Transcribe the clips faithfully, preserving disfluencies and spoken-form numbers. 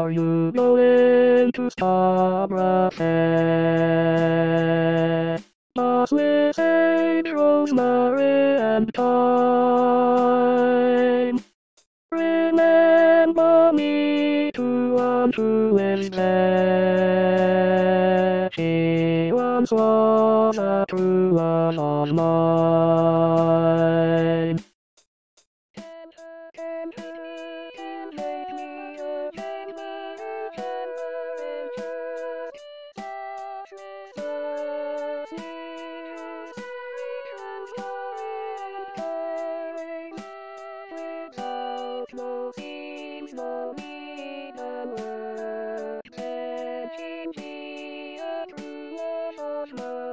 Are you going to stop Cafe? Us with Saint Rosemary and thyme. Remember me to one who is there. She once was a true love of mine. No seems no need the word that seems be a true love of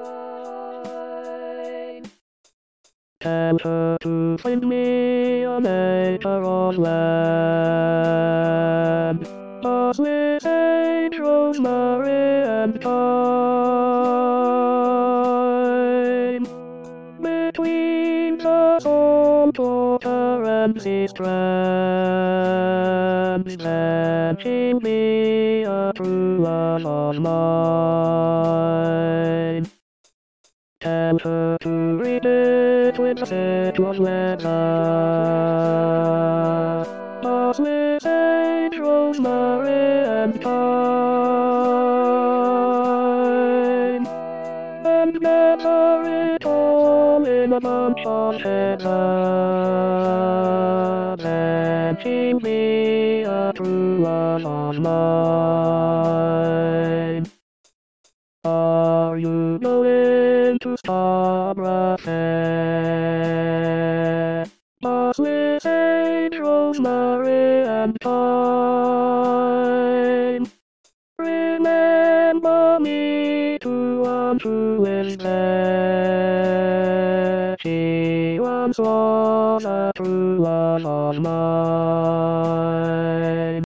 mine. Tell her to find me a nature of land, as with Saint Rosemary and thyme. Between the salt water and sea strands, that she'll be a true love of mine. Tell her to read it with a set of letters, as with Saint Rosemary and thyme. And gather it all in a bunch of heather, then she'll be a true love of mine. Are you going to stop Cafe? Us with Saint Rosemary and thyme. Remember me to one who is there. She once was a true love of mine.